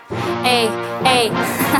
Эй, эй,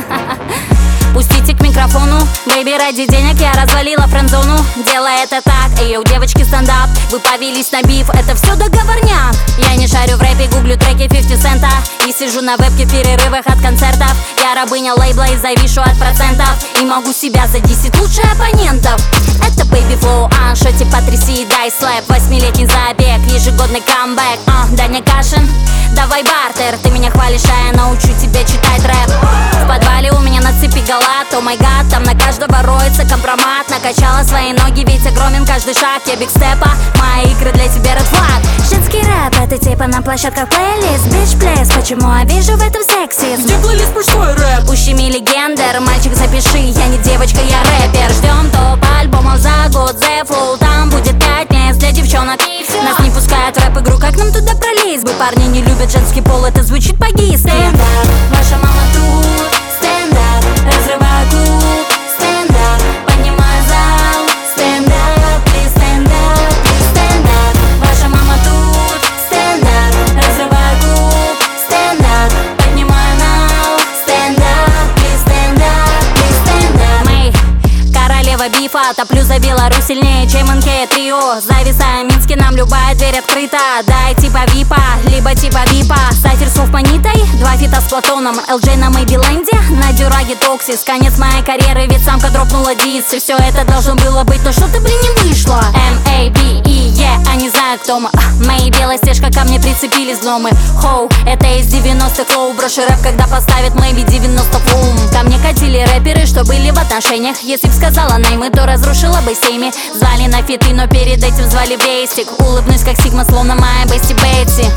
пустите к микрофону. Бэйби, ради денег я развалила френдзону. Делая это так, эй, у девочки стендап. Вы повелись на биф, это все договорняк. Я не шарю в рэпе, гуглю треки 50 цента и сижу на вебке в перерывах от концертов. Я рабыня лейбла и завишу от процентов, и могу себя за 10 лучше оппонентов. Это Baby Flow, шоти потряси, дай слэп. 8-летний забег, ежегодный камбэк. Даня Кашин, давай бартер. Ты меня хвалишь, а я научу тебя читать рэп. В подвале у меня на цепи галат, о май гад, там на каждого роется компромат. Накачала свои ноги, ведь огромен каждый шаг. Я биг степа, мои игры для тебя red flag. Женский рэп, это типа на площадках плейлист. Bitch please, почему я вижу в этом сексизм? Где плейлист мужской рэп? Ущеми легендер, мальчик запиши, я не девочка, я рэпер. Ждем топ альбомов за год, The Flow, там будет 5 мест для девчонок. Нас не пускают в рэп-игру, как нам туда пролезть бы? Парни не любят женский пол, это звучит по-гейски. Стендап, ваша мама тут, стендап, разрываю клуб, стендап, поднимаю зал, стендап, please, стендап, please, стендап, ваша мама тут, стендап, разрываю клуб, стендап, поднимаю нал, стендап, please, стендап, please, стендап. Мы королева бифа, топлю за Беларусь сильнее, чем НК Трио. Зависаем в Минске, нам любая дверь открыта. Дай типа випа, либо типа випа. Сайфер с Манитой, 2 фита с Платоном. ЛД на Мэйбиленде, на Дюраге Токсис. Конец моей карьеры, ведь самка дропнула дис. И все это должно было быть, но что-то, блин, не вышло. M-A-B-E, а не знаю, кто мы. Мои белая стежка, ко мне прицепились гномы. Хоу, это из 90-х лоу. Брошу рэп, когда поставит Мэйби 90 флум. Ко мне катили рэперы, что были в отношениях. Если б сказала наймы, то разрушила бы семьи. Звали на фиты, но перед этим звали в бейстик. Улыбнусь как Сигма, словно моя Бесси Бейтси.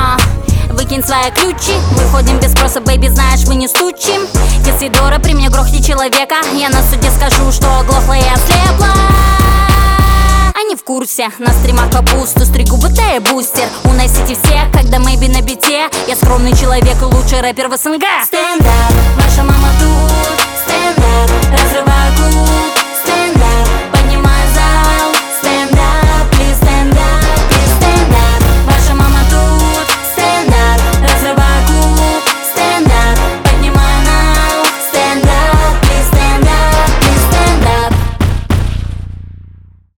Выкинь свои ключи, выходим без спроса, бэйби, знаешь, мы не стучим. Если Дора при мне грохнет человека, я на суде скажу, что оглохла и ослепла. Они в курсе, на стримах капусту стригу, будто я бустер. Уносите всех, когда Мэйби на бите. Я скромный человек и лучший рэпер в СНГ. Стендап, ваша мама тут.